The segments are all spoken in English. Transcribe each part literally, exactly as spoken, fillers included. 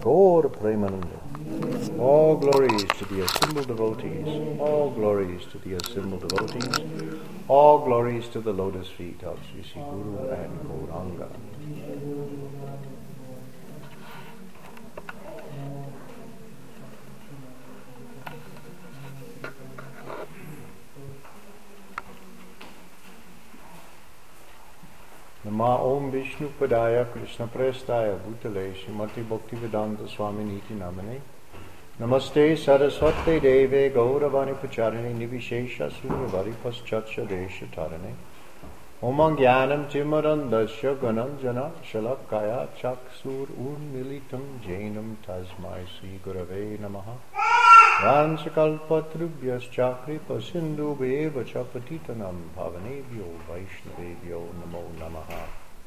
Gaura Premananda. All glories to the assembled devotees. All glories to the assembled devotees. All glories to the lotus feet of Sri Sri Guru and Gauranga. Nama Om Vishnu Padaya Krishna Prestaya Bhutale Srimati Bhaktivedanta Swaminiti Namane Namaste Saraswate Deve Gauravani Pacharane Nivishesha Suryavari Paschatcha Desha Tarane Omang Jnanam Timarandasya Gananjana Shalakaya Chaksur Urmilitam Jainam Tasmai Sri Gurave Namaha Vansakalpatrubhyas Chakri Pasindhu Beva Chapatitanam Bhavanebhyo Vaishnavebhyo Namo Namaha.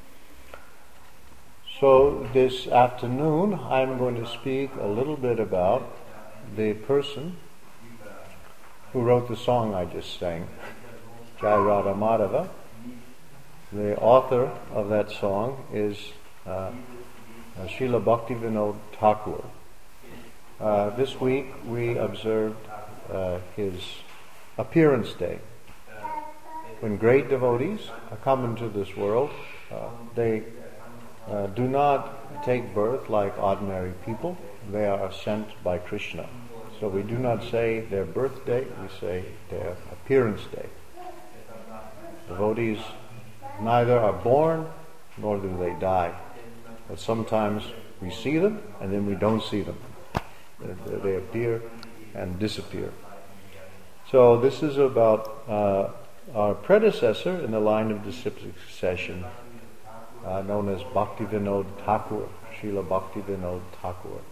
So this afternoon I'm going to speak a little bit about the person who wrote the song I just sang, Jai Radha Madhava. The author of that song is uh, Srila Bhaktivinoda Thakur. Uh, this week we observed uh, his appearance day. When great devotees come into this world, uh, they uh, do not take birth like ordinary people. They are sent by Krishna. So we do not say their birthday, we say their appearance day. Devotees neither are born nor do they die. But sometimes we see them and then we don't see them. They appear and disappear. So this is about uh, our predecessor in the line of disciplic succession, uh, known as Bhaktivinoda Thakur, Srila Bhaktivinoda Thakur.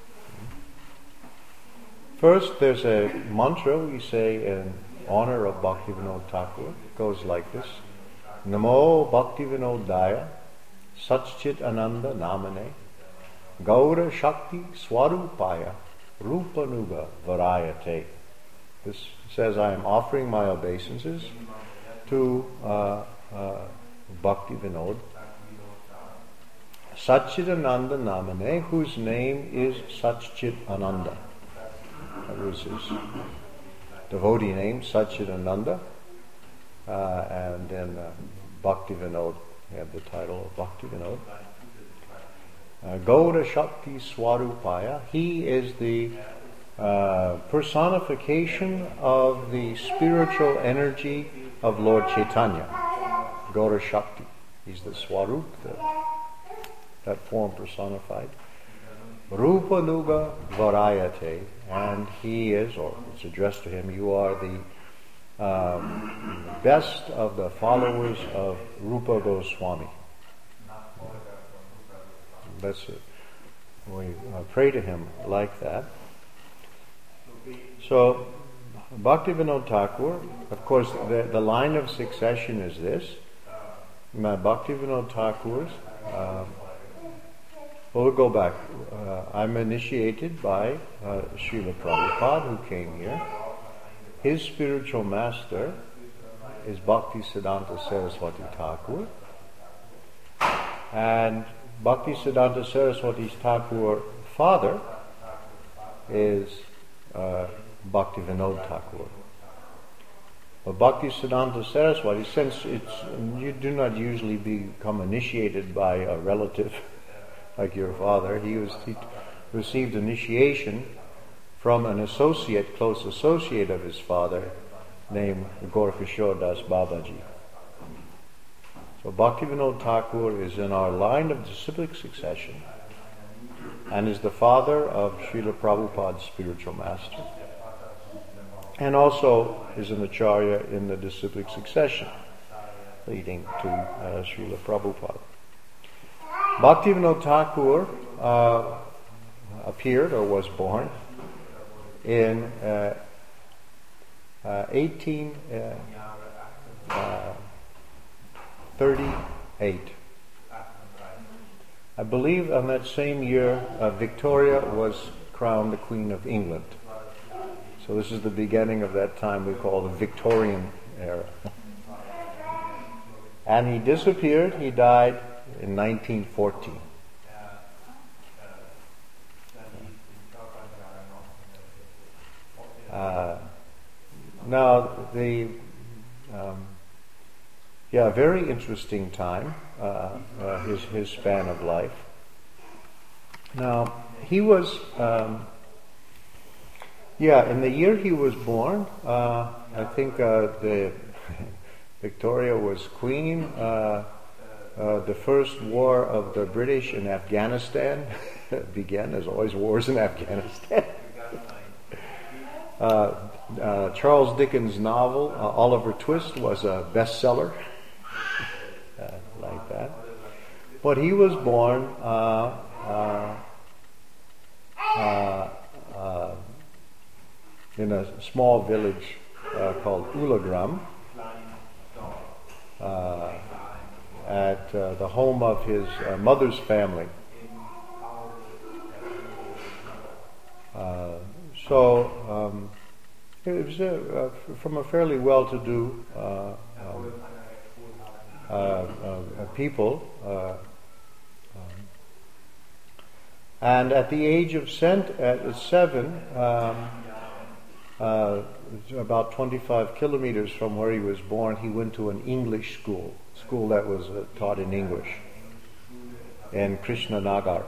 First, there's a mantra we say in honor of Bhaktivinoda Thakur. It goes like this: Namo Bhaktivinodaya Satchit Ananda Namane Gaura Shakti Swarupaya Rupanuga Varayate. This says, I am offering my obeisances to uh, uh, Bhakti Vinod Satchitananda Namane, whose name is Satchit Ananda. That was his devotee name, Satchitananda, uh, and then uh, Bhakti Vinod, he had the title of Bhakti Vinod. Uh, Gaura Shakti Swarupaya, he is the uh, personification of the spiritual energy of Lord Chaitanya. Gaura Shakti, he's the Swarup, the, that form personified. Rupa Nuga Varayate, and he is, or it's addressed to him, you are the um, best of the followers of Rupa Goswami. That's it. We uh, pray to him like that. So, Bhaktivinoda Thakur, of course, the, the line of succession is this. Bhaktivinoda Thakur's, uh, well, we'll go back. Uh, I'm initiated by uh, Srila Prabhupada, who came here. His spiritual master is Bhaktisiddhanta Saraswati Thakur. And Bhaktisiddhanta Saraswati Thakur father is uh, Bhaktivinoda Thakur. But Bhaktisiddhanta Saraswati, since it's you do not usually become initiated by a relative like your father, he was he received initiation from an associate, close associate of his father, named Gaurkishore Das Babaji. So Bhaktivinoda Thakur is in our line of disciplic succession and is the father of Srila Prabhupada's spiritual master, and also is an acharya in the disciplic succession leading to uh, Srila Prabhupada. Bhaktivinoda Thakur uh, appeared or was born in uh, uh, eighteen thirty-eight. I believe on that same year uh, Victoria was crowned the Queen of England. So this is the beginning of that time we call the Victorian era. And he disappeared, he died in nineteen fourteen. now the um, yeah, very interesting time. Uh, uh, his his span of life. Now he was um, yeah in the year he was born. Uh, I think uh, the Victoria was queen. Uh, uh, the first war of the British in Afghanistan began. There's always wars in Afghanistan. uh, uh, Charles Dickens' novel uh, Oliver Twist was a bestseller, uh, like that. But he was born uh, uh, uh, uh, in a small village uh, called Ulagram, uh, at uh, the home of his uh, mother's family. Uh, so um, it was uh, uh, from a fairly well-to-do uh, um, uh, uh, people. Uh, um, and at the age of cent- at seven, um, uh, about twenty-five kilometers from where he was born, he went to an English school, school that was uh, taught in English, in Krishnanagar.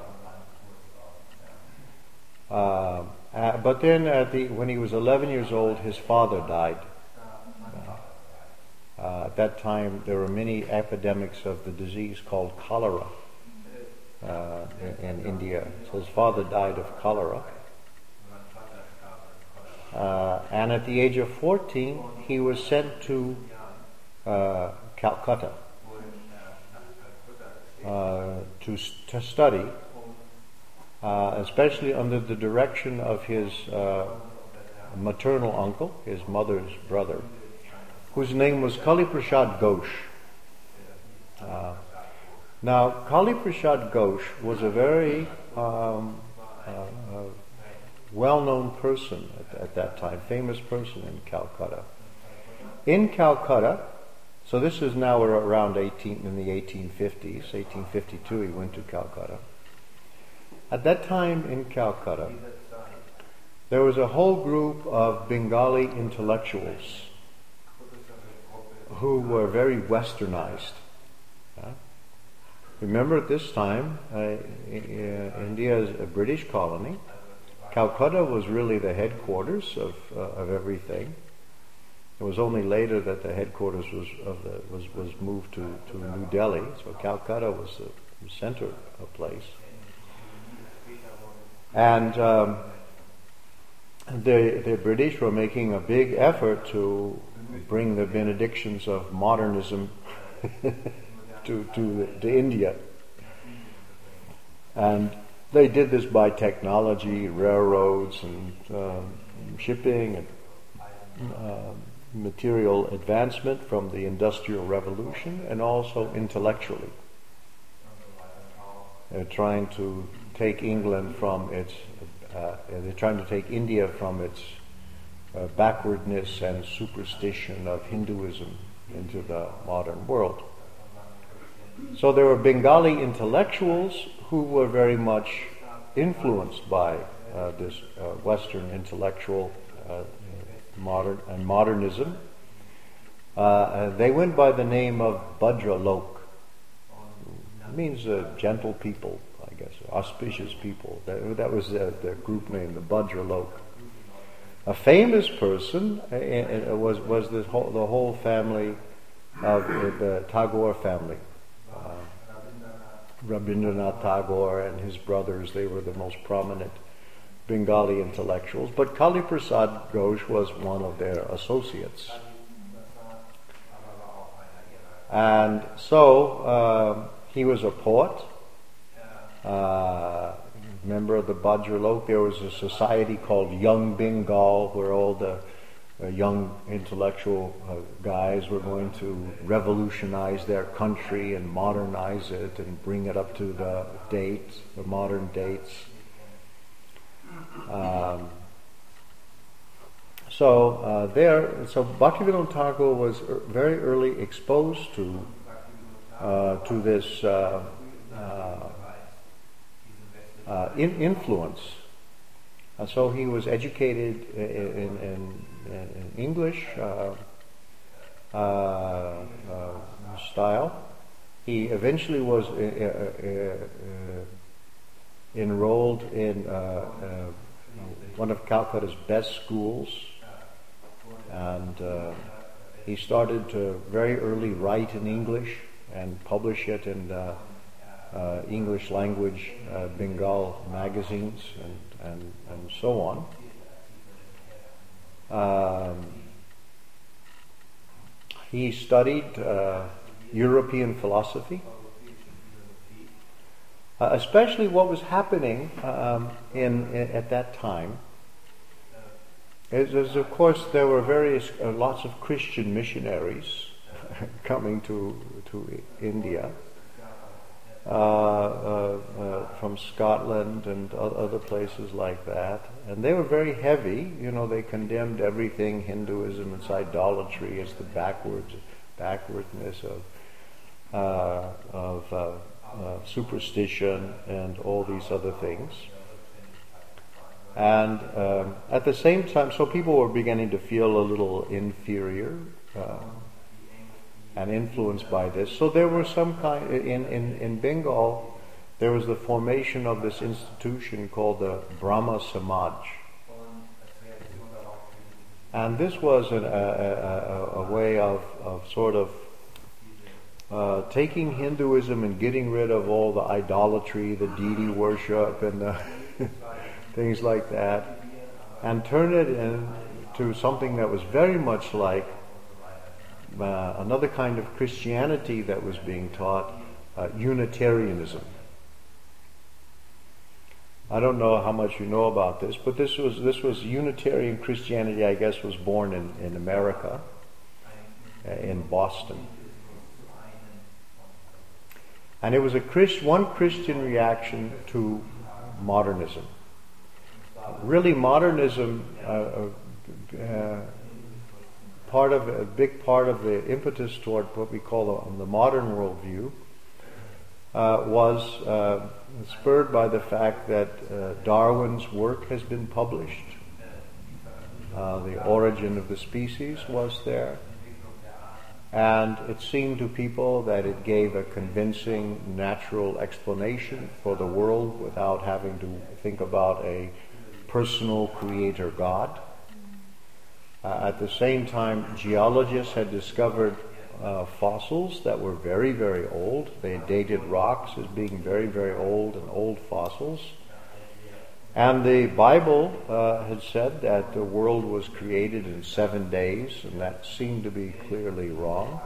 Uh, uh, but then, at the, when he was eleven years old, his father died. Uh, uh, at that time, there were many epidemics of the disease called cholera uh, in, in India. So his father died of cholera. Uh, and at the age of fourteen, he was sent to uh, Calcutta uh, to, to study. Uh, especially under the direction of his uh, maternal uncle, his mother's brother, whose name was Kali Prasad Ghosh. Uh, now, Kali Prasad Ghosh was a very um, uh, uh, well-known person at, at that time, famous person in Calcutta. In Calcutta, so this is now around eighteen in the eighteen fifties, eighteen fifty-two. He went to Calcutta. At that time in Calcutta, there was a whole group of Bengali intellectuals who were very westernized. Uh, remember, at this time, uh, uh, India is a British colony. Calcutta was really the headquarters of uh, of everything. It was only later that the headquarters was of the, was was moved to, to New Delhi. So Calcutta was the center of place. And um, the, the British were making a big effort to bring the benedictions of modernism to, to, to India. And they did this by technology, railroads, and uh, shipping, and uh, material advancement from the Industrial Revolution, and also intellectually. They're trying to take England from its, uh, they're trying to take India from its uh, backwardness and superstition of Hinduism into the modern world. So there were Bengali intellectuals who were very much influenced by uh, this uh, Western intellectual uh, modern and modernism. Uh, they went by the name of Bhadra Lok. It means uh, gentle people, I guess, auspicious people. That, that was uh, their group name, the Bhadra Lok. A famous person uh, uh, was was the whole, the whole family of the, the Tagore family. Uh, Rabindranath Tagore and his brothers, they were the most prominent Bengali intellectuals. But Kali Prasad Ghosh was one of their associates. And so uh, he was a poet, uh, member of the Bhadra Lok. There was a society called Young Bengal, where all the uh, young intellectual uh, guys were going to revolutionize their country and modernize it and bring it up to the dates, the modern dates. Um, so uh, there, so Bhaktivinoda Thakur was er, very early exposed to uh, to this uh, uh, uh, in influence And so he was educated in, in, in English uh, uh, uh, style. He eventually was uh, uh, uh, enrolled in uh, uh, one of Calcutta's best schools, and uh, he started to very early write in English and publish it in uh, uh, English language uh, Bengal magazines and, and, and so on. Um, he studied uh, European philosophy, uh, especially what was happening um, in, in at that time. Is, is of course there were various uh, lots of Christian missionaries coming to to India uh, uh, uh, from Scotland and other places like that, and they were very heavy. You know, they condemned everything, Hinduism, its idolatry, as the backwards backwardness of uh, of uh, uh, superstition and all these other things. And um, at the same time, so people were beginning to feel a little inferior uh, and influenced by this. So there were some kind, in, in, in Bengal, there was the formation of this institution called the Brahma Samaj. And this was an, a, a, a way of, of sort of uh, taking Hinduism and getting rid of all the idolatry, the deity worship, and the things like that, and turn it into something that was very much like uh, another kind of Christianity that was being taught, uh, Unitarianism. I don't know how much you know about this, but this was this was Unitarian Christianity, I guess, was born in, in America, uh, in Boston. And it was a Christ, one Christian reaction to modernism. Really, modernism, uh, uh, part of a big part of the impetus toward what we call the, the modern worldview, uh, was uh, spurred by the fact that uh, Darwin's work has been published. Uh, the Origin of the Species was there, and it seemed to people that it gave a convincing natural explanation for the world without having to think about a personal creator God. Uh, at the same time, geologists had discovered uh, fossils that were very, very old. They dated rocks as being very, very old and old fossils. And the Bible uh, had said that the world was created in seven days, and that seemed to be clearly wrong.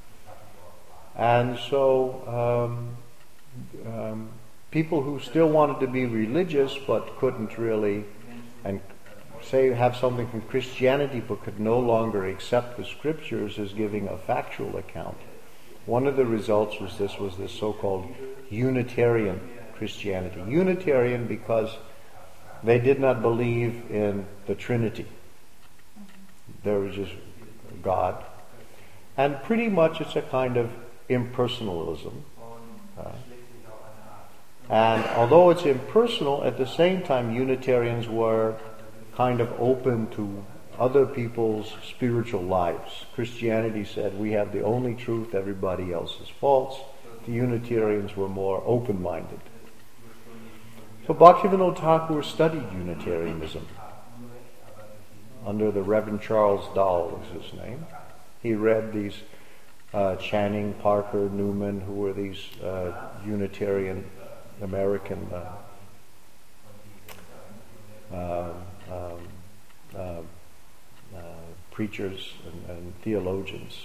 And so um, um, people who still wanted to be religious but couldn't really and say have something from Christianity but could no longer accept the scriptures as giving a factual account. One of the results was this was this so-called Unitarian Christianity. Unitarian because they did not believe in the Trinity. There was just God. And pretty much it's a kind of impersonalism. Uh, And although it's impersonal, at the same time Unitarians were kind of open to other people's spiritual lives. Christianity said we have the only truth, everybody else is false. The Unitarians were more open-minded. So Bhaktivinoda Thakur studied Unitarianism under the Reverend Charles Dahl was his name. He read these uh, Channing, Parker, Newman, who were these uh, Unitarian American uh, uh, um, uh, uh, preachers and, and theologians.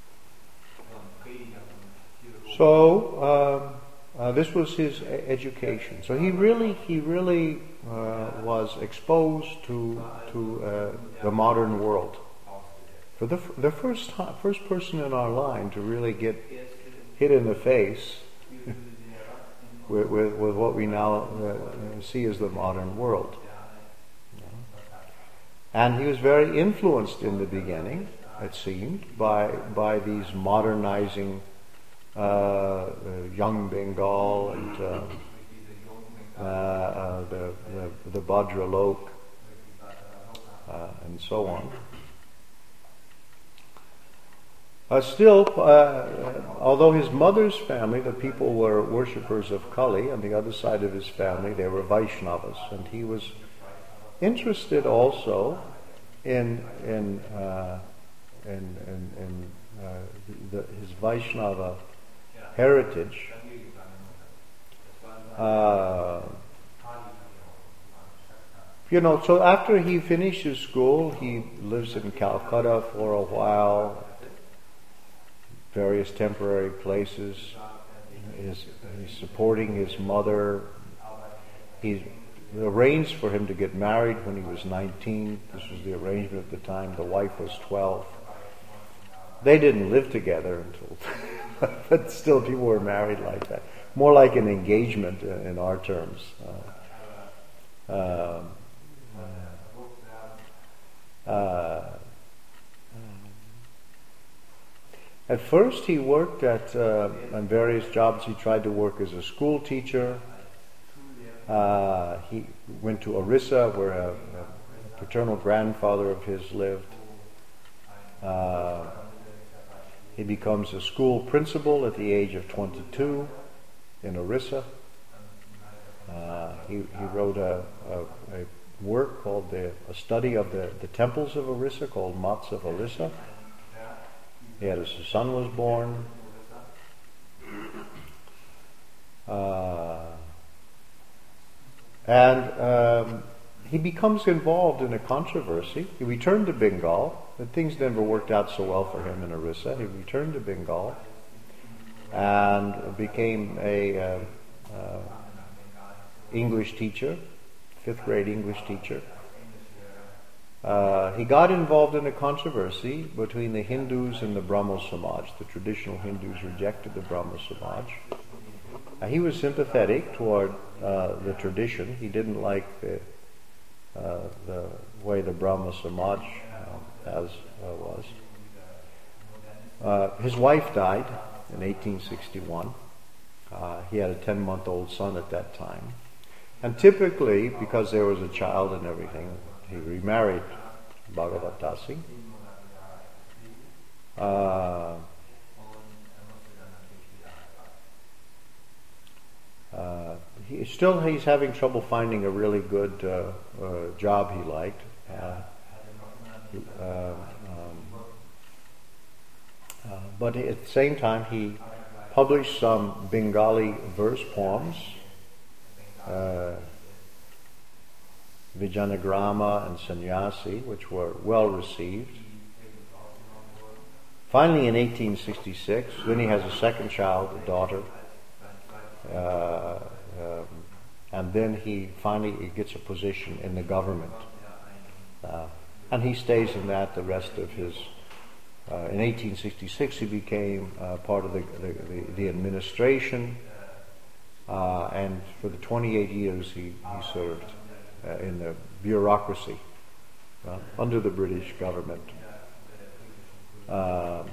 So um, uh, this was his e- education. So he really, he really uh, was exposed to to uh, the modern world. For the f- the first time, first person in our line to really get hit in the face with, with, with what we now uh, see as the modern world. And he was very influenced in the beginning, it seemed, by by these modernizing uh, uh, young Bengal and uh, uh, uh, the, the, the Bhadralok, uh, and so on. Uh, still, uh, although his mother's family, the people were worshippers of Kali, on the other side of his family they were Vaishnavas, and he was interested also in in uh, in, in, in uh, the, his Vaishnava heritage. Uh, you know, so after he finishes school, he lives in Calcutta for a while, various temporary places. He's, he's supporting his mother. He arranged for him to get married when he was nineteen. This was the arrangement at the time. The wife was twelve. They didn't live together until, but still people were married like that. More like an engagement in our terms. Uh, uh, uh, At first he worked at uh, on various jobs. He tried to work as a school teacher. Uh, he went to Orissa, where a, a paternal grandfather of his lived. Uh, he becomes a school principal at the age of twenty-two in Orissa. Uh, he, he wrote a, a, a work called the, a study of the, the temples of Orissa called Mats of Orissa. He had a son was born. Uh, and um, he becomes involved in a controversy. He returned to Bengal, but things never worked out so well for him in Orissa. He returned to Bengal and became a uh, uh, English teacher, fifth grade English teacher. Uh, he got involved in a controversy between the Hindus and the Brahmo Samaj. The traditional Hindus rejected the Brahmo Samaj. Uh, he was sympathetic toward uh, the tradition. He didn't like the, uh, the way the Brahmo Samaj uh, as uh, was. Uh, his wife died in eighteen sixty-one. Uh, he had a ten-month-old son at that time. And typically, because there was a child and everything, he remarried Bhagavat Dasi. Uh, uh, he still he's having trouble finding a really good uh, uh, job he liked. Uh, uh, um, uh, but at the same time, he published some Bengali verse poems. Uh, Vijanagrama and Sannyasi, which were well received. Finally, in eighteen sixty-six, then he has a second child, a daughter, uh, um, and then he finally gets a position in the government. Uh, and he stays in that the rest of his... Uh, in eighteen sixty-six, he became uh, part of the, the, the, the administration, uh, and for the twenty-eight years he, he served Uh, in the bureaucracy uh, under the British government. Uh,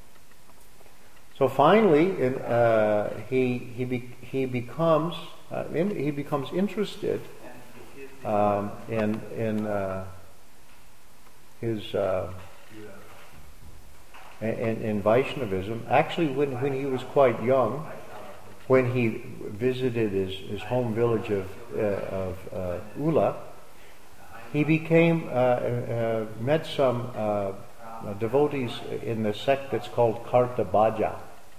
so finally, in, uh, he he be, he becomes uh, in, he becomes interested um, in in uh, his uh, in, in Vaishnavism. Actually, when when he was quite young, when he visited his, his home village of uh, of uh, Ula, he became uh, uh, met some uh, devotees in the sect that's called Kartabhaja,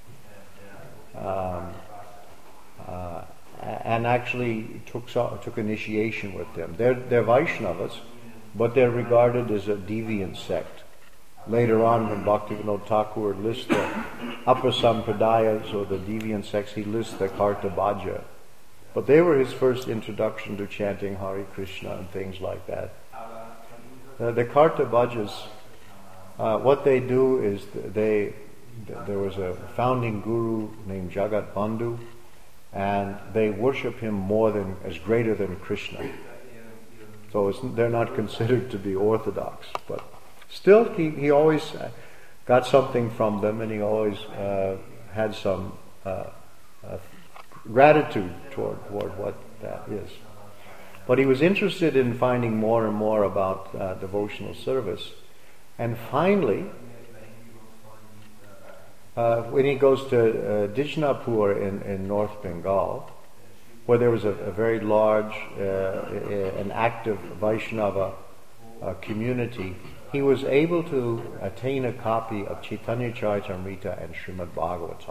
um, uh, and actually took took initiation with them. They're they're Vaishnavas, but they're regarded as a deviant sect. Later on, when Bhaktivinoda Thakur lists the upper sampradayas or the deviant sects, he lists the Kartabhaja. But they were his first introduction to chanting Hare Krishna and things like that. Uh, the Kartabhajas, uh, what they do is they, there was a founding guru named Jagat Bandhu, and they worship him more than, as greater than Krishna. So it's, they're not considered to be orthodox, but still, he, he always got something from them, and he always uh, had some uh, uh, gratitude toward, toward what that is. But he was interested in finding more and more about uh, devotional service. And finally, uh, when he goes to uh, Dijnapur in, in North Bengal, where there was a, a very large uh, and active Vaishnava uh, community, he was able to attain a copy of Chaitanya Charitamrita and Srimad Bhagavatam.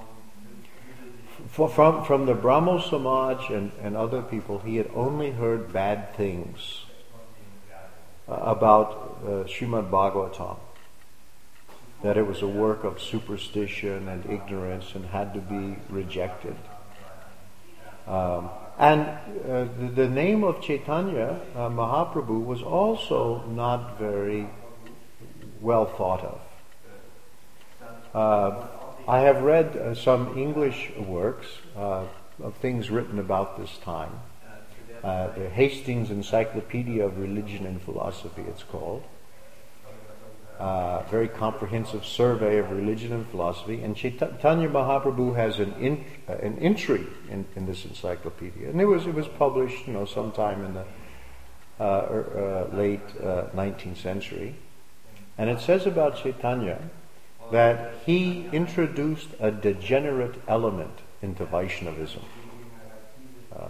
For, from, from the Brahmo Samaj and, and other people, he had only heard bad things uh, about uh, Srimad Bhagavatam. That it was a work of superstition and ignorance and had to be rejected. Um, and uh, the, the name of Chaitanya uh, Mahaprabhu was also not very well thought of. Uh, I have read uh, some English works uh, of things written about this time. Uh, the Hastings Encyclopedia of Religion and Philosophy, it's called. Uh, very comprehensive survey of religion and philosophy. And Chaitanya Mahaprabhu has an in, uh, an entry in, in this encyclopedia, and it was it was published, you know, sometime in the uh, uh, late uh, nineteenth century. And it says about Chaitanya that he introduced a degenerate element into Vaishnavism. Uh,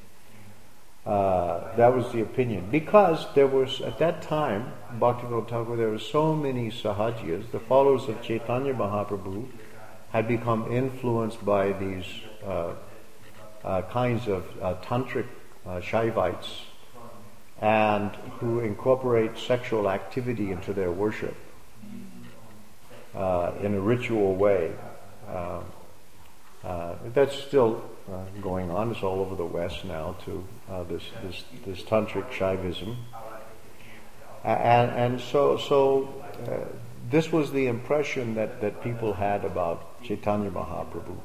uh, that was the opinion. Because there was, at that time, Bhaktivinoda Thakur, there were so many Sahajiyas, the followers of Chaitanya Mahaprabhu had become influenced by these uh, uh, kinds of uh, tantric uh, Shaivites, and who incorporate sexual activity into their worship. Uh, in a ritual way. Uh, uh, that's still uh, going on. It's all over the West now, too, uh, this, this this tantric Shaivism. And, and so so uh, this was the impression that, that people had about Chaitanya Mahaprabhu.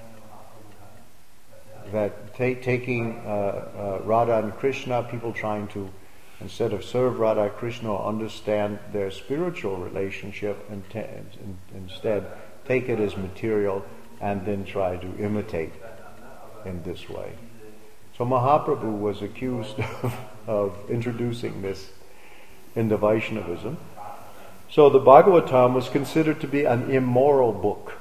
That ta- taking uh, uh, Radha and Krishna, people trying to, instead of serve Radha Krishna or understand their spiritual relationship, and te- in, instead take it as material and then try to imitate in this way. So Mahaprabhu was accused of, of introducing this into Vaishnavism. So the Bhagavatam was considered to be an immoral book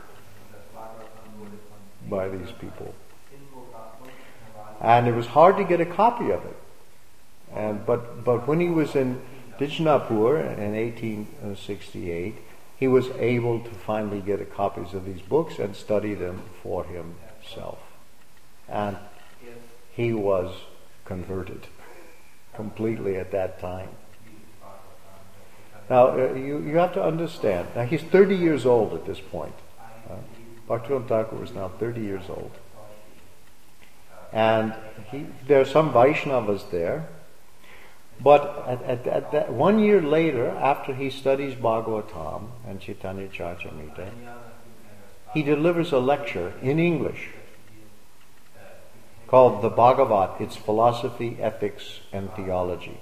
by these people. And it was hard to get a copy of it. And but but when he was in Dijnapur in eighteen sixty-eight, he was able to finally get a copies of these books and study them for himself. And he was converted completely at that time. Now, uh, you, you have to understand, now he's thirty years old at this point. Uh, Bhaktivinoda Thakur is now thirty years old. And he, there are some Vaishnavas there. But at, at, at that, one year later, after he studies Bhagavatam and Chaitanya Charitamrita, he delivers a lecture in English called The Bhagavat, Its Philosophy, Ethics, and Theology.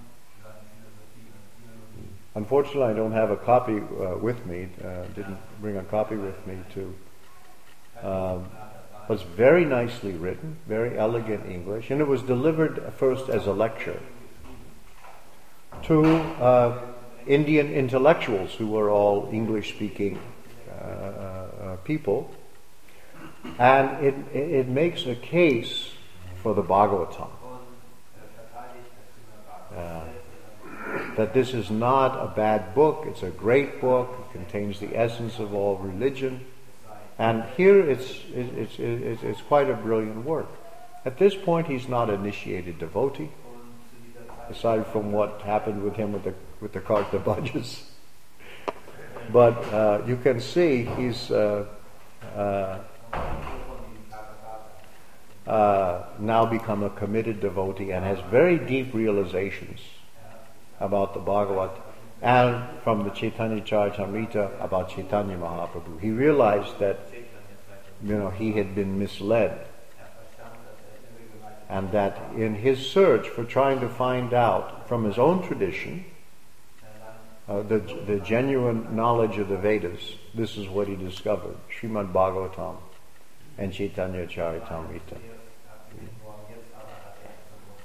Unfortunately, I don't have a copy uh, with me. Uh, didn't bring a copy with me to. Um, it was very nicely written, very elegant English, and it was delivered first as a lecture to uh, Indian intellectuals who were all English-speaking uh, uh, people, and it, it, it makes a case for the Bhagavatam. Uh, that this is not a bad book, it's a great book, it contains the essence of all religion, and here it's, it's, it's, it's quite a brilliant work. At this point he's not an initiated devotee, aside from what happened with him with the with the Kartabhajas. But uh, you can see he's uh, uh, uh, now become a committed devotee and has very deep realizations about the Bhagavat and from the Chaitanya Charitamrita about Chaitanya Mahaprabhu. He realized that, you know, he had been misled, and that in his search for trying to find out from his own tradition uh, the, the genuine knowledge of the Vedas, this is what he discovered: Srimad Bhagavatam and Chaitanya Charitamrita.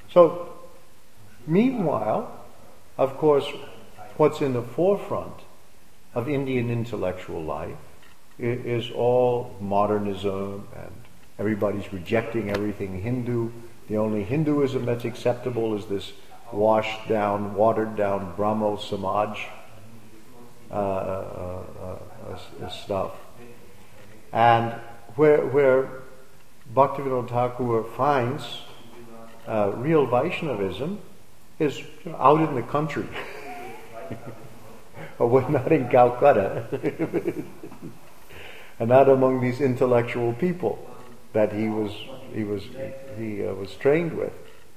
So, meanwhile, of course, what's in the forefront of Indian intellectual life is, is all modernism, and everybody's rejecting everything Hindu. The only Hinduism that's acceptable is this washed down, watered down Brahmo Samaj uh, uh, uh, uh, stuff. And where, where Bhaktivinoda Thakur finds uh, real Vaishnavism is you know, out in the country. Or not in Calcutta. And not among these intellectual people that he was he was he uh, was trained with.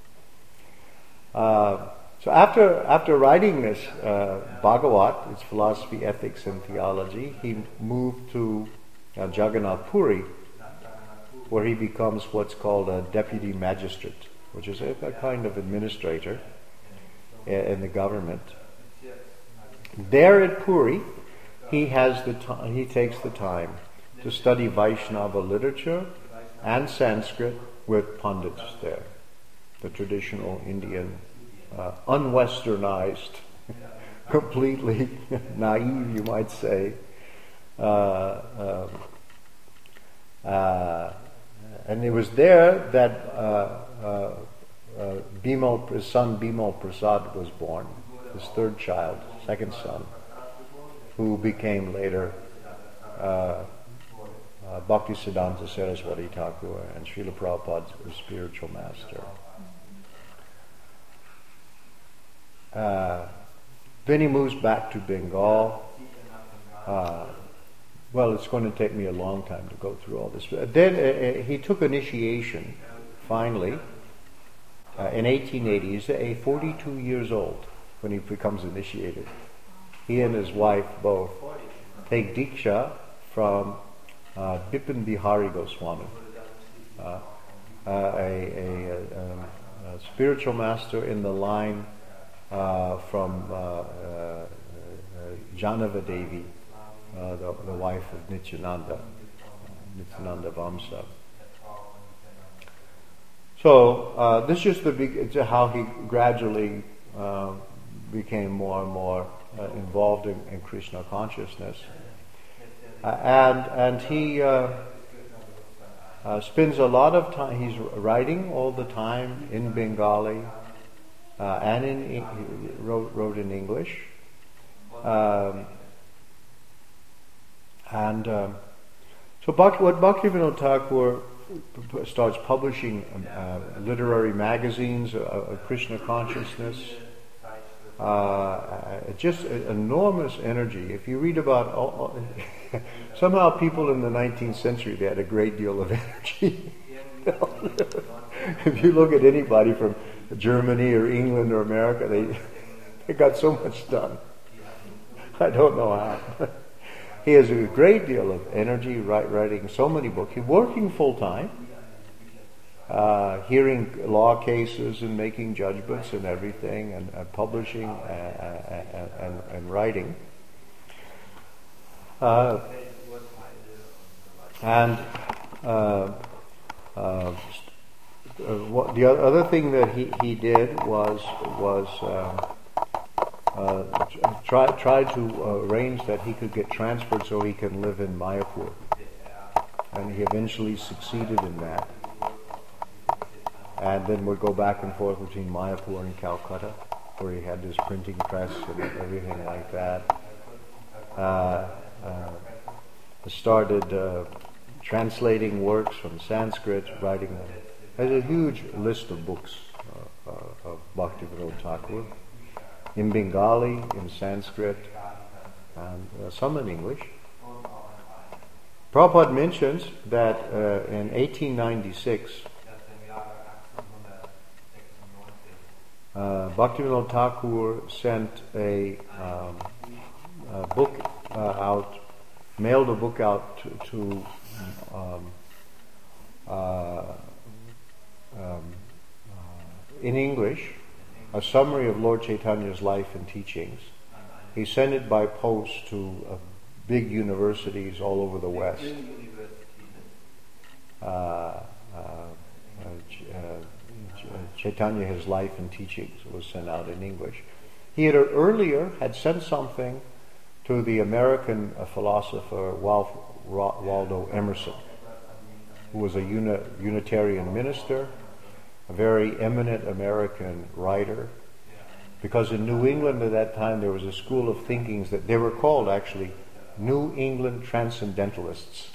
Uh, so after after writing this uh, Bhagavat, its philosophy, ethics, and theology, he moved to uh, Jagannath Puri, where he becomes what's called a deputy magistrate, which is a, a kind of administrator in the government. There at Puri, he has the t- he takes the time to study Vaishnava literature and Sanskrit with Pandits there, the traditional Indian, uh, unwesternized, completely naive, you might say. Uh, um, uh, and it was there that uh, uh, uh, Bimal, his son Bimal Prasad was born, his third child, second son, who became later uh, uh, Bhaktisiddhanta Saraswati Thakur and Srila Prabhupada's spiritual master. Uh, then he moves back to Bengal. Uh, well, it's going to take me a long time to go through all this. Then uh, he took initiation, finally, uh, in eighteen eighty. He's a forty-two years old when he becomes initiated. He and his wife both take Diksha from uh, Bipin Bihari Goswami, uh, uh, a, a, a, a spiritual master in the line uh, from uh, uh, uh, Janava Devi, uh, the, the wife of Nityananda, uh, Nityananda Vamsa. So uh, this is just the big, how he gradually uh, became more and more uh, involved in, in Krishna consciousness, uh, and and he uh, uh, spends a lot of time. He's writing all the time in Bengali uh, and in he wrote wrote in English, um, and um, so Bhakti, what Bhaktivinoda Thakur starts publishing uh, literary magazines of Krishna consciousness. Uh, just enormous energy. If you read about all, all, somehow people in the nineteenth century, they had a great deal of energy. If you look at anybody from Germany or England or America, they they got so much done. I don't know how. He has a great deal of energy, write, writing so many books. He's working full time. Uh, hearing law cases and making judgments and everything, and, and publishing and, and, and, and writing. Uh, and uh, uh, what, the other thing that he, he did was was uh, uh, try try to arrange that he could get transferred so he can live in Mayapur, and he eventually succeeded in that. And then would go back and forth between Mayapur and Calcutta, where he had his printing press and everything like that. Uh, uh, started uh, translating works from Sanskrit, writing a, has a huge list of books uh, uh, of Bhaktivinoda Thakur, in Bengali, in Sanskrit, and uh, some in English. Prabhupada mentions that uh, in eighteen ninety-six, Uh, Bhaktivinoda Thakur sent a, um, a book uh, out, mailed a book out to, to um, uh, um, uh, in English, a summary of Lord Chaitanya's life and teachings. He sent it by post to uh, big universities all over the West. Uh, uh, uh, Chaitanya, his life and teachings, was sent out in English. He had earlier had sent something to the American uh, philosopher Wal- Waldo Emerson, who was a uni- Unitarian minister, a very eminent American writer. Because in New England at that time there was a school of thinkings that they were called actually New England Transcendentalists.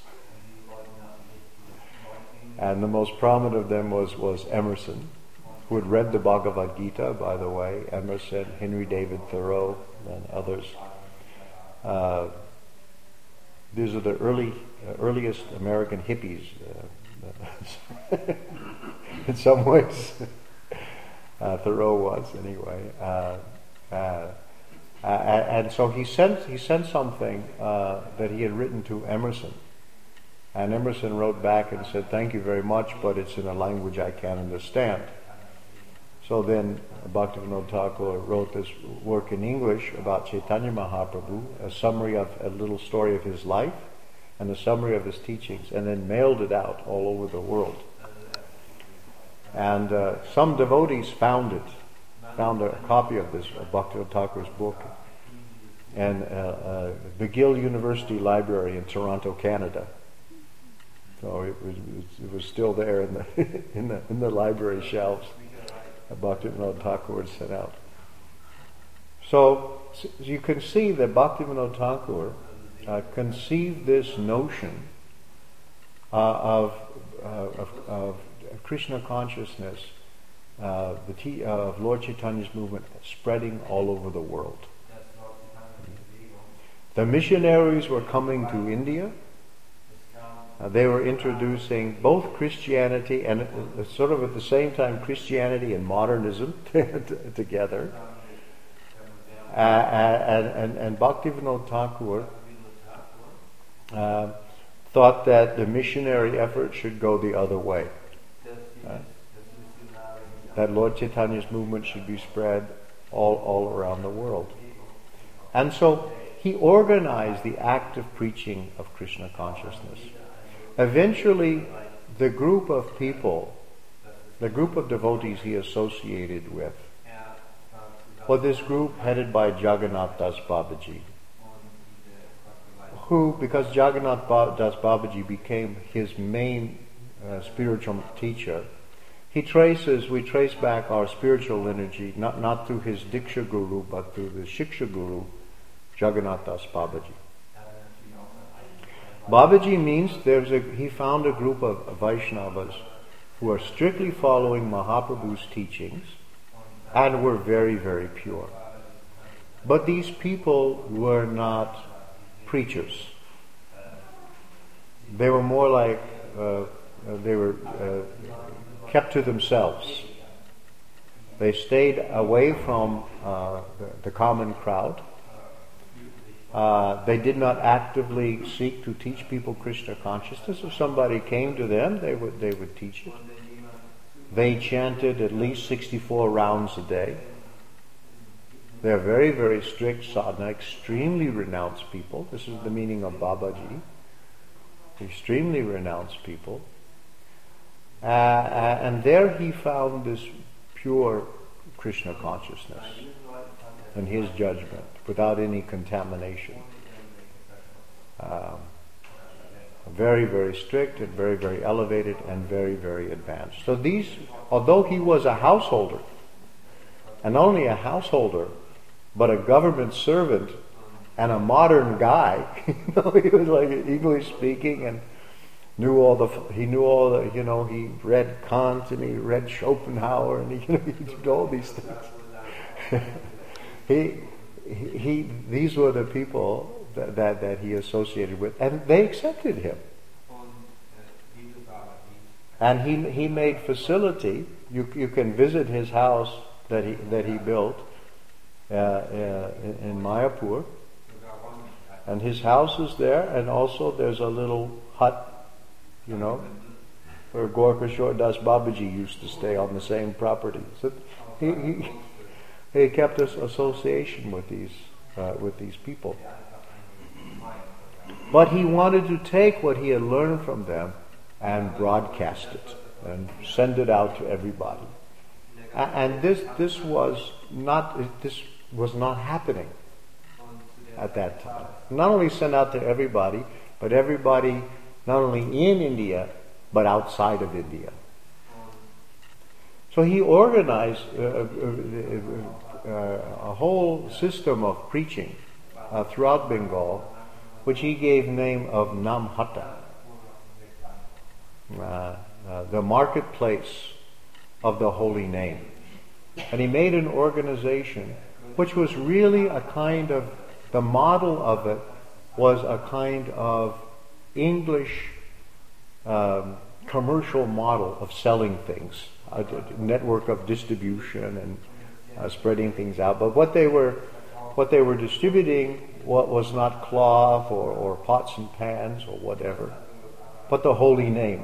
And the most prominent of them was, was Emerson, who had read the Bhagavad Gita, by the way. Emerson, Henry David Thoreau, and others. Uh, these are the early, uh, earliest American hippies, uh, in some ways. uh, Thoreau was, anyway. Uh, uh, uh, and so he sent he sent something uh, that he had written to Emerson. And Emerson wrote back and said, "Thank you very much, but it's in a language I can't understand." So then Bhaktivinoda Thakur wrote this work in English about Chaitanya Mahaprabhu, a summary of a little story of his life and a summary of his teachings, and then mailed it out all over the world. And uh, some devotees found it, found a copy of this, of Bhaktivinoda Thakur's book, in uh, uh, McGill University Library in Toronto, Canada. So it was, it was still there in the in the in the library shelves. Bhaktivinoda Thakur had sent out. So, so you can see that Bhaktivinoda Thakur uh, conceived this notion uh, of, uh, of of Krishna consciousness, uh, the t- uh, of Lord Chaitanya's movement spreading all over the world. The missionaries were coming to India. Uh, they were introducing both Christianity and uh, sort of at the same time Christianity and modernism together. Uh, and, and, and Bhaktivinoda Thakur uh, thought that the missionary effort should go the other way. Uh, that Lord Chaitanya's movement should be spread all, all around the world. And so he organized the active preaching of Krishna consciousness. Eventually, the group of people, the group of devotees he associated with, was this group headed by Jagannath Das Babaji, who, because Jagannath Das Babaji became his main uh, spiritual teacher, he traces, we trace back our spiritual lineage, not, not through his Diksha Guru, but through the Shiksha Guru, Jagannath Das Babaji. Babaji means there's a, he found a group of Vaishnavas who are strictly following Mahaprabhu's teachings and were very, very pure. But these people were not preachers. They were more like, uh, they were uh, kept to themselves. They stayed away from uh, the, the common crowd. Uh, they did not actively seek to teach people Krishna consciousness. If somebody came to them, they would they would teach it. They chanted at least sixty-four rounds a day. They're very, very strict sadhana, extremely renounced people. This is the meaning of Babaji. Extremely renounced people. Uh, uh, and there he found this pure Krishna consciousness in his judgment, without any contamination. Um, very, very strict and very, very elevated and very, very advanced. So these, although he was a householder, and only a householder, but a government servant and a modern guy, you know, he was like English speaking and knew all the, he knew all the, you know, he read Kant and he read Schopenhauer and he, you know, he did all these things. he, he, these were the people that, that, that he associated with, and they accepted him. And he he made facility. You you can visit his house that he that he built uh, uh, in, in Mayapur, and his house is there, and also there's a little hut, you know, where Gaurkishore Das Babaji used to stay on the same property. So he he, he kept this association with these uh, with these people. But he wanted to take what he had learned from them and broadcast it and send it out to everybody. And this this was not this was not happening at that time. Not only sent out to everybody, but everybody not only in India but outside of India. So he organized uh, uh, uh, a whole system of preaching uh, throughout Bengal, which he gave name of Namhatta, uh, uh, the marketplace of the holy name. And he made an organization which was really a kind of, the model of it was a kind of English um, commercial model of selling things, a, a network of distribution and uh, spreading things out. But what they were, what they were distributing what was not cloth or, or pots and pans or whatever, but the holy name.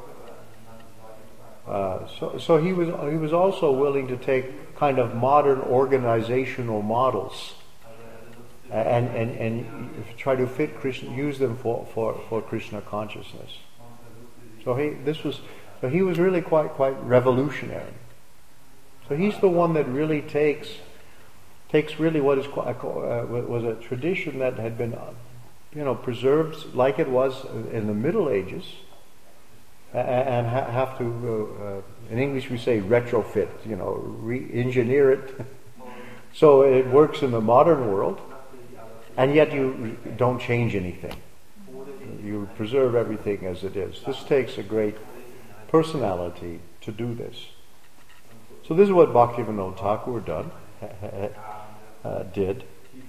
Uh, so, so he was he was also willing to take kind of modern organizational models and and, and try to fit Krishna, use them for, for, for Krishna consciousness. So he this was so he was really quite quite revolutionary. So he's the one that really takes takes really what is uh, was a tradition that had been uh, you know preserved like it was in the Middle Ages. And ha- have to, uh, uh, in English we say retrofit, you know, re-engineer it so it works in the modern world, and yet you don't change anything. You preserve everything as it is. This takes a great personality to do this. So this is what Bhaktivinoda Thakur done, uh, did.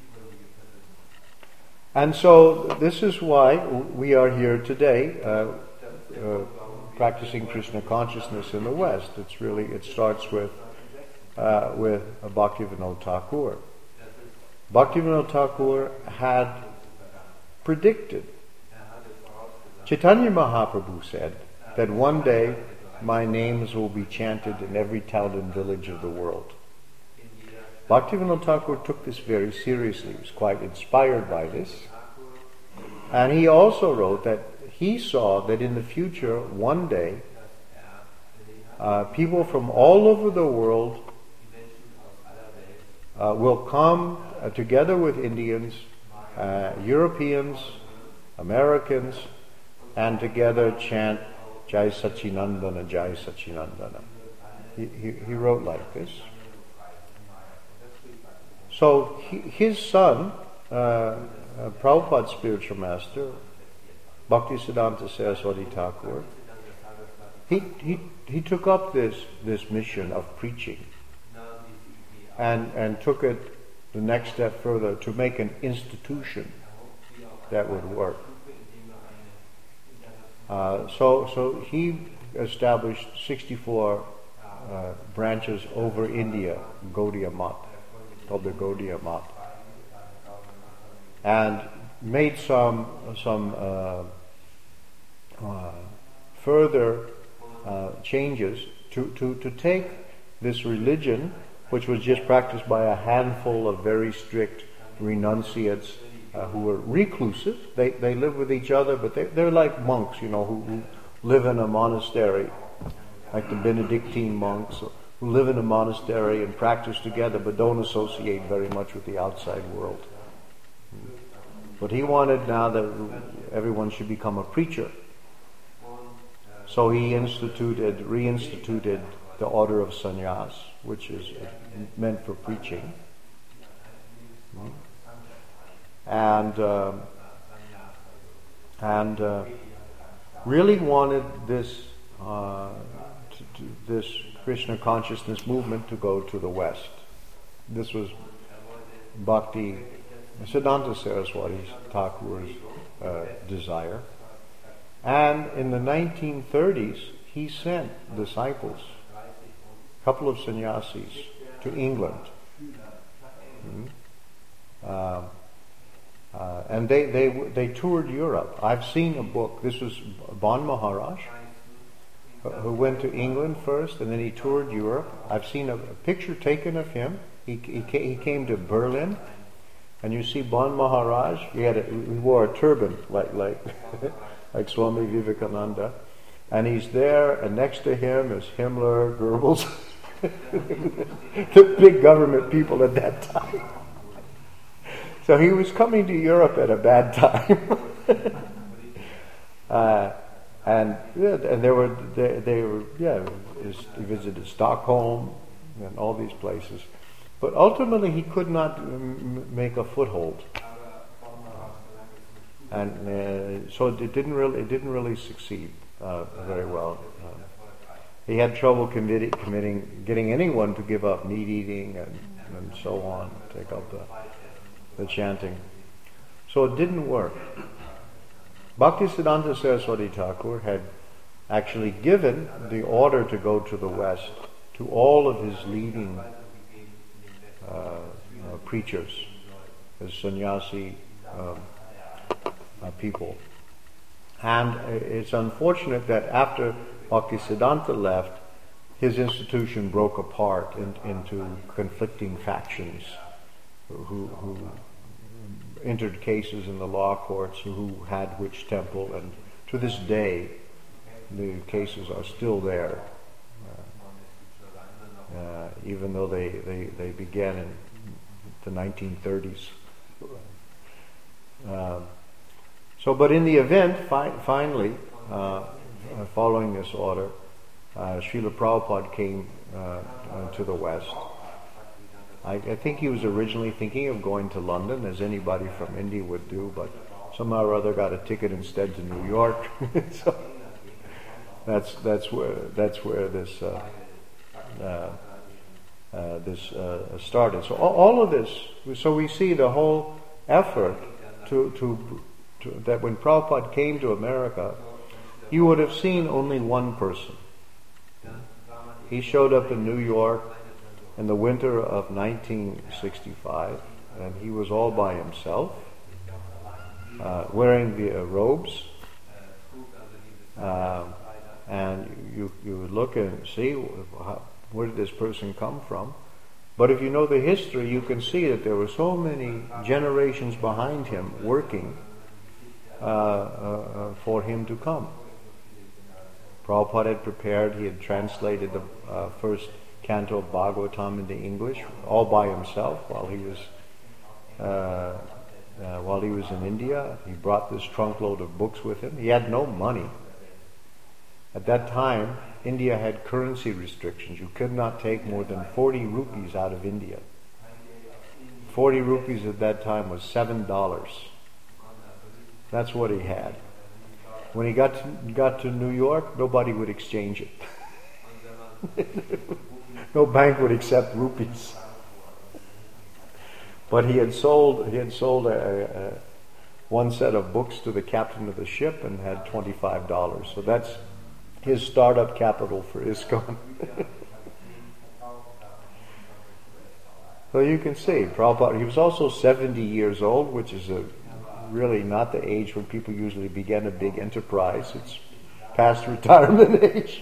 And so this is why we are here today, uh, uh, practicing Krishna consciousness in the West. It's really, it starts with uh, with Bhaktivinoda Thakur. Bhaktivinoda Thakur had predicted. Chaitanya Mahaprabhu said that one day my names will be chanted in every town and village of the world. Bhaktivinoda Thakur took this very seriously. He was quite inspired by this. And he also wrote that he saw that in the future, one day, uh, people from all over the world uh, will come uh, together with Indians, uh, Europeans, Americans, and together chant Jai Sachinandana, Jai Sachinandana. He, he, he wrote like this. So he, his son, uh, uh, Prabhupada's spiritual master, Bhaktisiddhanta Saraswati Thakur, he, he he took up this this mission of preaching and and took it the next step further to make an institution that would work. Uh, so so he established sixty-four uh, branches over India, Gaudiya Math, called the Gaudiya Math, and made some some uh, uh, further uh, changes to, to, to take this religion, which was just practiced by a handful of very strict renunciates uh, who were reclusive. They they live with each other, but they, they're like monks, you know, who, who live in a monastery, like the Benedictine monks, who live in a monastery and practice together, but don't associate very much with the outside world. But he wanted now that everyone should become a preacher. So he instituted, reinstituted the order of sannyas, which is meant for preaching. And uh, and uh, really wanted this uh, to, to this Krishna consciousness movement to go to the West. This was Bhakti Siddhanta Saraswati Thakur's uh, desire. And in the nineteen thirties, he sent disciples, a couple of sannyasis, to England. Mm-hmm. Uh, uh, and they, they they toured Europe. I've seen a book. This was Bon Maharaj, who went to England first, and then he toured Europe. I've seen a, a picture taken of him. He, he, he came to Berlin. And you see Bon Maharaj, he had a, he wore a turban like like like Swami Vivekananda, and he's there, and next to him is Himmler, Goebbels, the big government people at that time. So he was coming to Europe at a bad time. uh, and yeah, and there were they, they were yeah he visited Stockholm and all these places, but ultimately he could not m- make a foothold, and uh, so it didn't really it didn't really succeed uh, very well. Um, he had trouble committing, committing getting anyone to give up meat eating and, and so on, take up the the chanting. So it didn't work. Bhaktisiddhanta Saraswati Thakur had actually given the order to go to the West to all of his leading uh, uh, preachers, his sannyasi um, uh, people. And it's unfortunate that after Bhaktisiddhanta left, his institution broke apart in, into conflicting factions who, who entered cases in the law courts, who had which temple, and to this day the cases are still there, uh, uh, even though they, they, they began in the nineteen thirties. Uh, so, but in the event, fi- finally, uh, uh, following this order, uh, Srila Prabhupada came uh, uh, to the West. I, I think he was originally thinking of going to London, as anybody from India would do, but somehow or other got a ticket instead to New York. So that's that's where that's where this uh, uh, uh, this uh, started. So all, all of this. So we see the whole effort to, to to that when Prabhupada came to America, you would have seen only one person. He showed up in New York in the winter of nineteen sixty-five, and he was all by himself, uh, wearing the uh, robes, uh, and you you would look and see how, where did this person come from. But if you know the history, you can see that there were so many generations behind him working uh, uh, for him to come. Prabhupada had prepared, he had translated the uh, first canto of Bhagavatam into English, all by himself while he was uh, uh, while he was in India. He brought this trunkload of books with him. He had no money. At that time, India had currency restrictions. You could not take more than forty rupees out of India. Forty rupees at that time was seven dollars. That's what he had. When he got to, got to New York, nobody would exchange it. No bank would accept rupees. But he had sold he had sold a, a, one set of books to the captain of the ship and had twenty-five dollars. So that's his startup capital for ISKCON. So you can see, Prabhupada, he was also seventy years old, which is a, really not the age when people usually begin a big enterprise. It's past retirement age.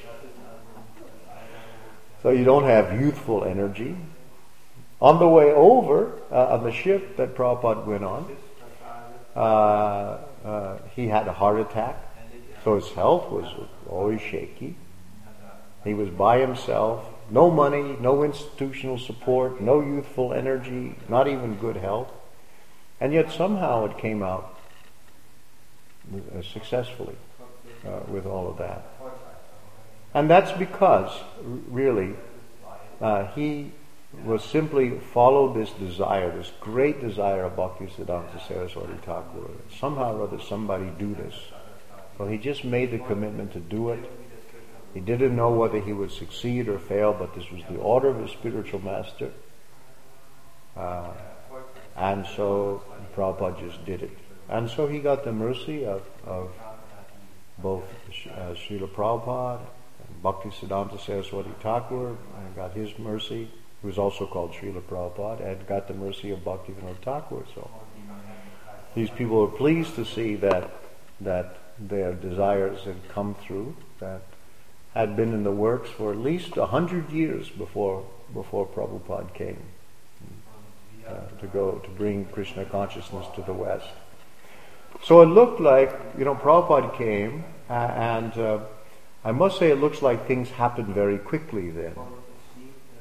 So you don't have youthful energy. On the way over, uh, on the ship that Prabhupada went on, uh, uh, he had a heart attack. So his health was always shaky. He was by himself. No money, no institutional support, no youthful energy, not even good health. And yet somehow it came out uh, successfully uh, with all of that. And that's because, really, uh, he was simply followed this desire, this great desire of Bhaktisiddhanta Saraswati Thakur. Somehow or other somebody do this. Well, he just made the commitment to do it. He didn't know whether he would succeed or fail, but this was the order of his spiritual master. Uh, and so Prabhupada just did it. And so he got the mercy of, of both uh, Srila Prabhupada and Bhaktisiddhanta Saraswati Thakur, and got his mercy, who was also called Srila Prabhupada, and got the mercy of Bhaktivinoda Thakur. So these people were pleased to see that that their desires had come through, that had been in the works for at least a hundred years before before Prabhupada came uh, to go to bring Krishna consciousness to the West. So it looked like, you know, Prabhupada came, uh, and uh, I must say it looks like things happened very quickly then.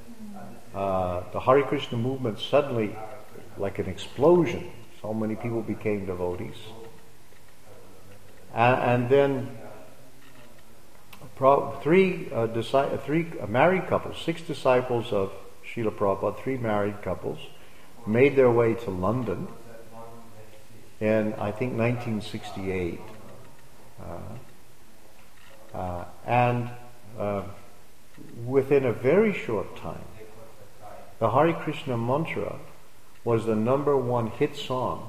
uh, the Hare Krishna movement suddenly, like an explosion, so many people became devotees. And, and then pro- three, uh, disi- three uh, married couples, six disciples of Srila Prabhupada, three married couples, made their way to London in, I think, nineteen sixty-eight. Uh, uh, and uh, within a very short time, the Hare Krishna mantra was the number one hit song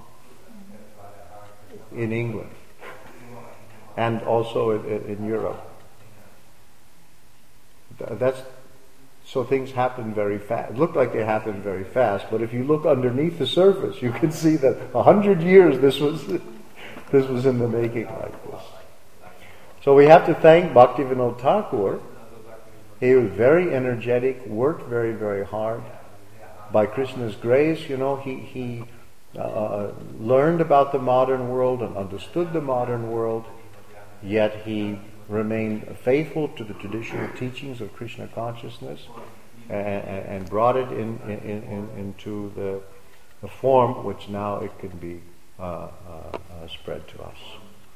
in England and also in, in Europe. That's so things happen very fast. It looked like they happened very fast, but if you look underneath the surface, you can see that a hundred years this was this was in the making like this. So we have to thank Bhaktivinoda Thakur. He was very energetic, worked very, very hard. By Krishna's grace, you know, he he uh, learned about the modern world and understood the modern world, yet he remained faithful to the traditional teachings of Krishna consciousness and, and brought it in, in, in, into the, the form which now it can be uh, uh, uh, spread to us.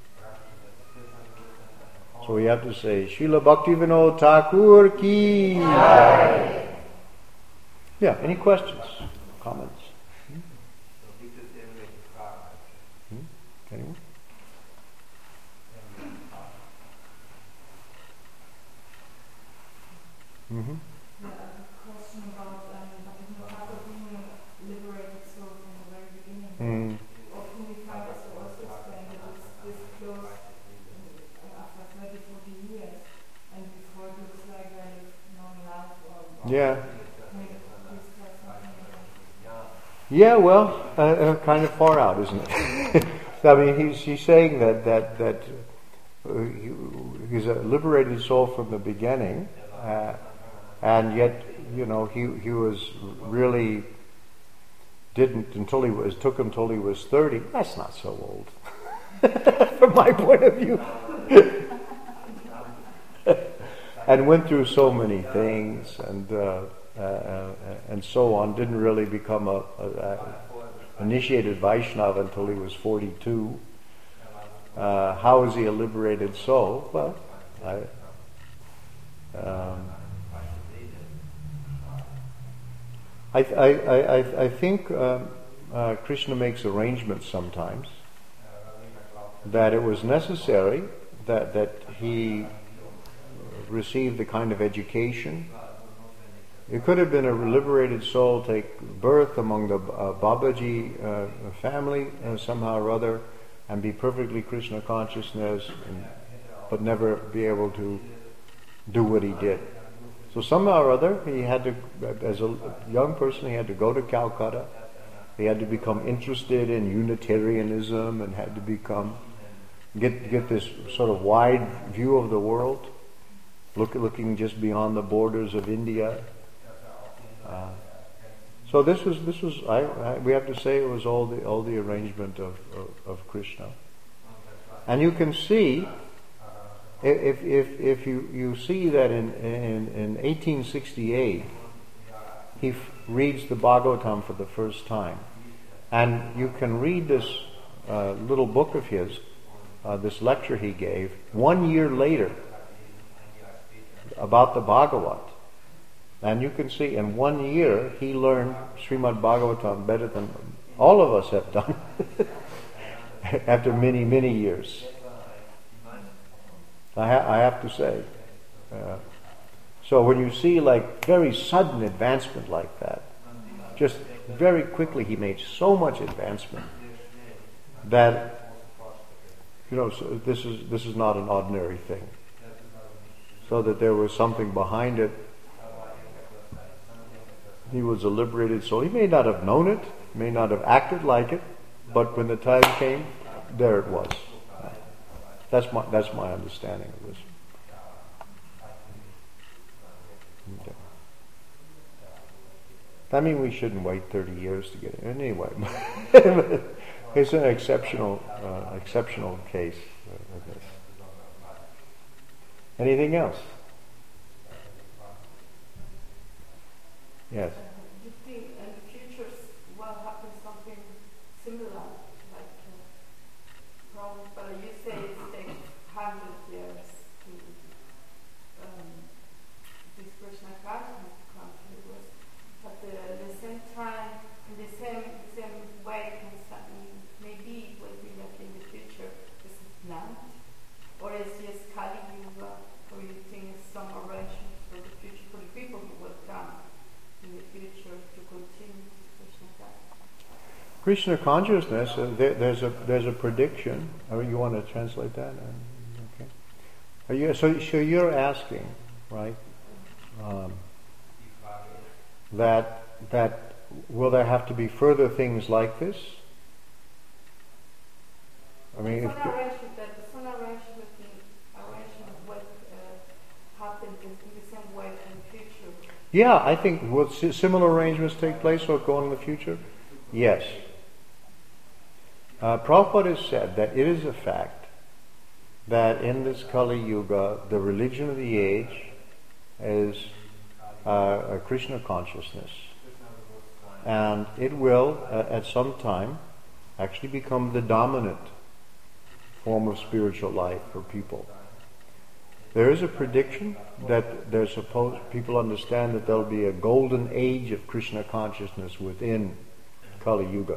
So we have to say, Srila Bhaktivinoda Thakur ki. Yeah, any questions, comments? Hmm? Hmm? Anyone? Mm-hmm. Yeah, a question about um, Bhaktivinoda Thakur being a liberated soul from the very beginning. Mm. Often we find, as you also explained, that it's disclosed after thirty, forty years, and before it looks like a normal life or, or Yeah. maybe please tell something about it. Yeah, well, uh, uh, kind of far out, isn't it? I mean, he's he's saying that that that uh, he, he's a liberated soul from the beginning, uh, and yet, you know, he he was really didn't until he was took him until he was thirty. That's not so old, from my point of view. And went through so many things, and. Uh, Uh, uh, and so on, didn't really become a, a, a initiated Vaishnava until he was forty-two. Uh, how is he a liberated soul? Well, I, um, I, I, I, I think um, uh, Krishna makes arrangements sometimes that it was necessary that that he received the kind of education. It could have been a liberated soul take birth among the uh, Babaji uh, family uh, somehow or other and be perfectly Krishna consciousness, and, but never be able to do what he did. So somehow or other, he had to, as a young person, he had to go to Calcutta. He had to become interested in Unitarianism and had to become get get this sort of wide view of the world, look looking just beyond the borders of India. Uh, so this was this was I, I we have to say it was all the all the arrangement of, of, of Krishna, and you can see if if if you, you see that in in, in eighteen sixty-eight he f- reads the Bhagavatam for the first time, and you can read this uh, little book of his, uh, this lecture he gave one year later about the Bhagavat. And you can see in one year he learned Srimad Bhagavatam better than all of us have done after many, many years. I, ha- I have to say. Uh, so when you see like very sudden advancement like that, just very quickly he made so much advancement that, you know, so this is this is not an ordinary thing. So that there was something behind it. He was a liberated soul. He may not have known it, may not have acted like it, but when the time came, there it was. That's my that's my understanding of this. Okay. I mean, we shouldn't wait thirty years to get it anyway. It's an exceptional uh, exceptional case of this. Anything else? Yes. Uh, do you think in the future will happen something similar? Like, uh, problems, but you say it takes hundred years to um, this Krishna consciousness to come to us. But uh, at the same time, in the same the same way, can some- maybe it will be like in the future, is it planned? Or is just Kali Yuga, or you think it's some arrangements for the future, for the people who will come in the future to continue Krishna consciousness? Krishna consciousness, uh, there, there's a there's a prediction. Oh, you want to translate that? Uh, okay. Are you, so, so you're asking, right? Um, that that will there have to be further things like this? I mean, Some if, arrangement that some arrangement arrangement will uh, happen in the same way in the future. yeah, I think will si- similar arrangements take place or go on in the future? Yes. Uh, Prabhupada has said that it is a fact that in this Kali Yuga, the religion of the age is uh, a Krishna consciousness. And it will, uh, at some time, actually become the dominant form of spiritual life for people. There is a prediction that there's supposed, people understand that there'll be a golden age of Krishna consciousness within Kali Yuga.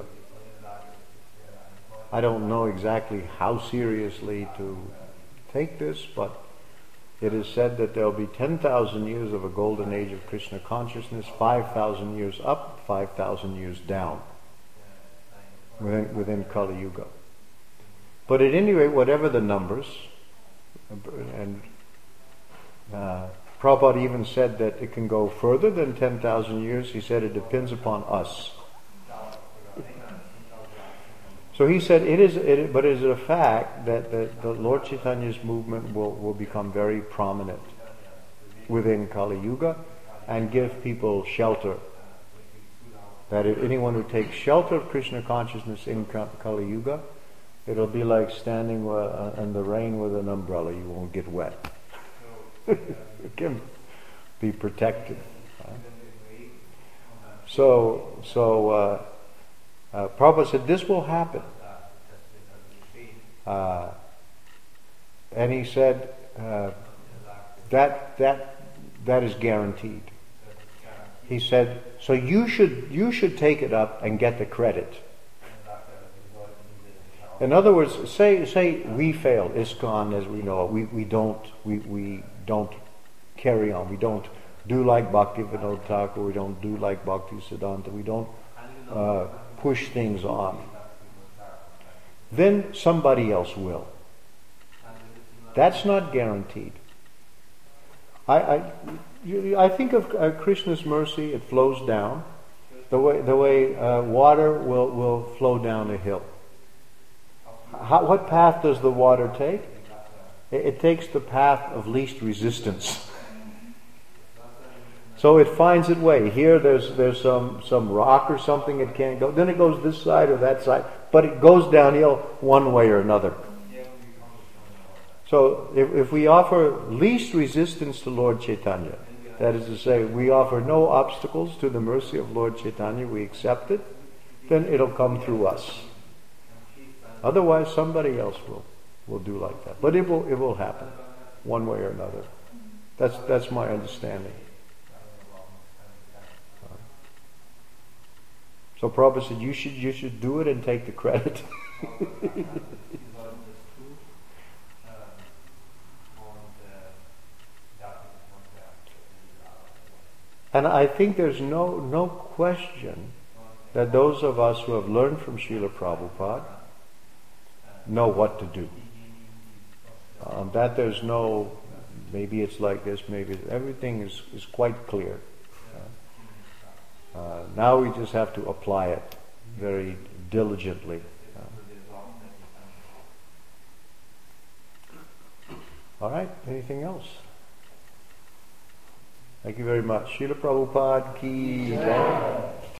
I don't know exactly how seriously to take this, but it is said that there'll be ten thousand years of a golden age of Krishna consciousness, five thousand years up, five thousand years down within, within Kali Yuga. But at any rate, whatever the numbers, and uh, Prabhupada even said that it can go further than ten thousand years. He said it depends upon us. So he said it is, it, but it is a fact that the, the Lord Chaitanya's movement will, will become very prominent within Kali Yuga and give people shelter. That if anyone who takes shelter of Krishna consciousness in Kali Yuga, it'll be like standing uh, in the rain with an umbrella. You won't get wet. You can be protected. Right? So, so uh, uh, Prabhupada said this will happen. Uh, and he said uh, that that that is guaranteed. He said, so you should you should take it up and get the credit. In other words, say say we fail, ISKCON as we know it, we, we don't we, we don't carry on, we don't do like Bhaktivinoda Thakur, we don't do like Bhakti Siddhanta, we don't uh, push things on. Then somebody else will. That's not guaranteed. I I, you, I think of uh, Krishna's mercy, it flows down the way the way uh, water will, will flow down a hill. How, what path does the water take? It, it takes the path of least resistance. So it finds its way. Here there's there's some, some rock or something it can't go. Then it goes this side or that side. But it goes downhill one way or another. So if, if we offer least resistance to Lord Chaitanya, that is to say, we offer no obstacles to the mercy of Lord Chaitanya, we accept it, then it'll come through us. Otherwise, somebody else will, will do like that. But it will it will happen, one way or another. That's that's my understanding. So Prabhupada said, you should you should do it and take the credit. And I think there's no no question that those of us who have learned from Srila Prabhupada know what to do. Um, that there's no, maybe it's like this, maybe everything is, is quite clear. Uh, uh, now we just have to apply it very diligently. Uh, all right, anything else? Thank you very much. Srila Prabhupada ki jai.